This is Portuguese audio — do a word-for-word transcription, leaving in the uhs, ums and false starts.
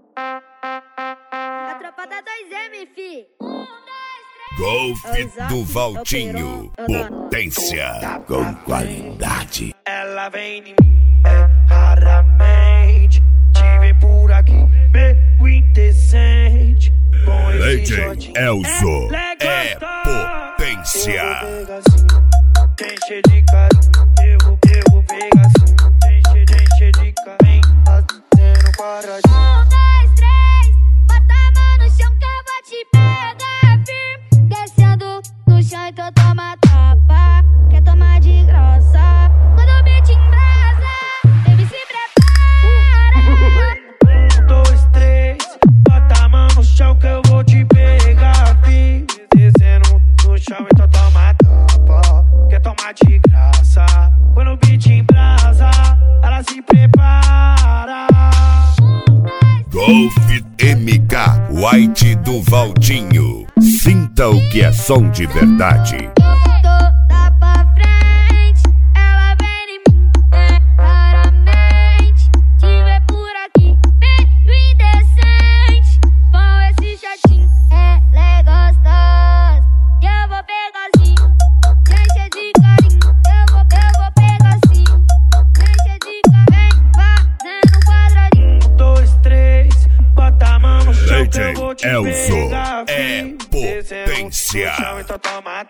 A tropa da dois M, fi. Golfe do Valtinho, potência com qualidade. Ela vem em mim, é raramente te ver por aqui, meio indecente. Com esse D J shot Elzo é é potência. Eu vou pegar assim, tem cheio de carinho. Eu vou, eu vou pegar assim, tem cheio, tem cheio de carinho. Fazendo quadradinho. Um, dois, três, bota a mão no chão que eu vou te pegar firme. Descendo no chão e tu toma tapa. Quer tomar de graça? Quando o beat embrasa, baby, se prepara. Um, dois, três, bota a mão no chão que eu vou te pegar firme. Descendo no chão e tu toma tapa. Quer tomar de graça? Quando o beat embrasa, ela se prepara. Golfe M K White do Valtinho. Sinta o que é som de verdade. Toda pra frente, ela vem em mim, é raramente te ver por aqui, meio indecente. Com esse shortinho, ela é gostosa e eu vou pegar assim, enche de carinho. Eu vou, eu vou pegar assim, enche de carinho, fazendo quadradinho. Um, dois, três, bota a mão no chão que eu D J vou te Elzo pegar é firme. potência. Descendo no chão, então toma